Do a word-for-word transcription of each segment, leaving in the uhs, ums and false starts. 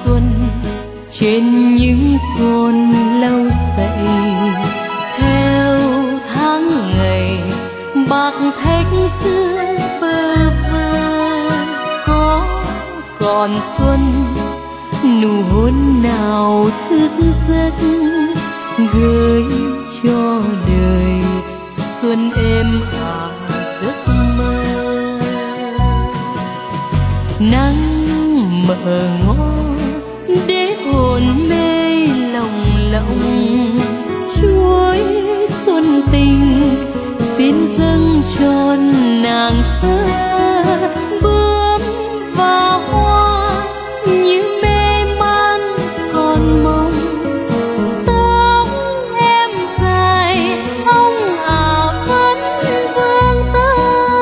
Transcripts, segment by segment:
xuân trên những con lau sậy, theo tháng ngày bạc thách xưa bơ vơ. Có còn xuân nụ hôn nào thức giấc gửi cho đời xuân êm ả giấc mơ. Nắng mở ngõ để hồn mê lòng lộng, chuối xuân tình xin dâng tròn nàng thơ. Bướm và hoa như mê man còn mong, tóc em dài ông ả vẫn vương tơ.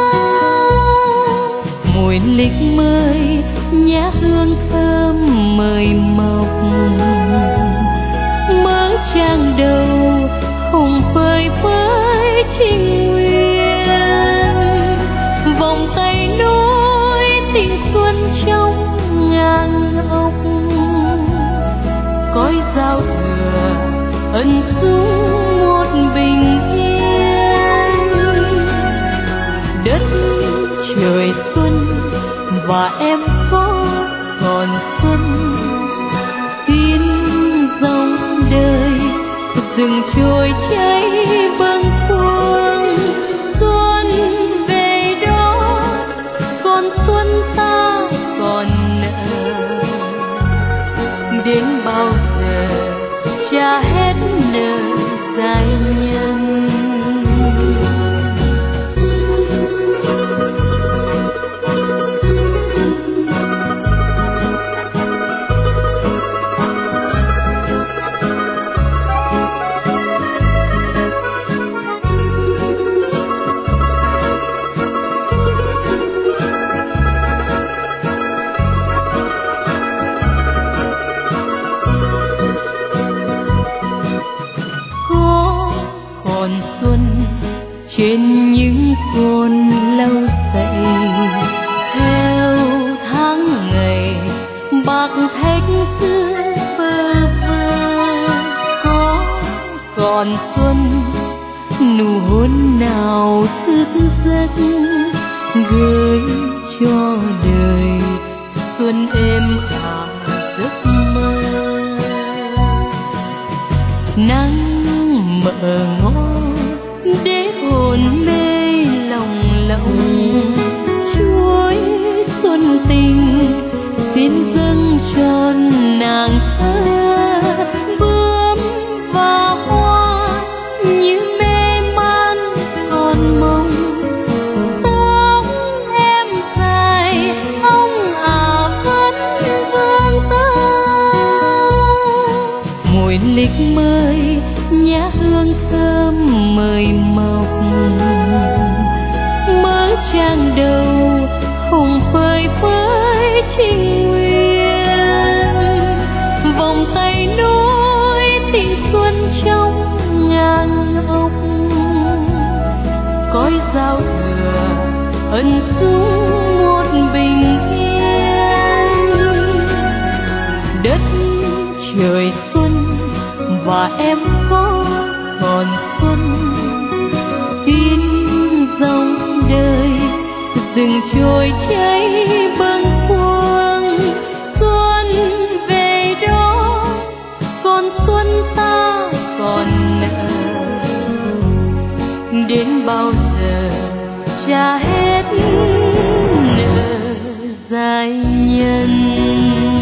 Mùi lịch mới nhã hương thơm mời mọc, mớ trang đầu hồng phơi với trinh nguyên. Vòng tay nối tình xuân trong ngàn ốc, cõi giao thừa ân xuống một bình yên. Đất trời xuân và em có còn xuân, tin dòng đời rừng trôi cháy bâng khuâng. Xuân về đó còn xuân ta còn nợ, đến bao giờ trả hết nợ dài nhân. Trên những con lau sậy, theo tháng ngày bạc thách xưa bơ vơ. Có còn xuân nụ hôn nào thức giấc gửi cho đời xuân êm ả giấc mơ. Nắng mở ngõ để hồn mê lòng lộng, chuối xuân tình xin dâng tròn nàng thơ. Bướm và hoa như mê man còn mong, tóc em dài ông ả vẫn vương tơ. Mùi lịch mới nhã hương thơm mời mọc, mớ trang đầu hồng phơi với trinh nguyên. Vòng tay nối tình xuân trong ngàn ốc, cõi giao thừa ân xuống một bình yên. Đất trời xuân và em có còn xuân, tin dòng đời rừng trôi cháy bâng khuâng. Xuân về đó còn xuân ta còn nợ, đến bao giờ trả hết nợ dài nhân.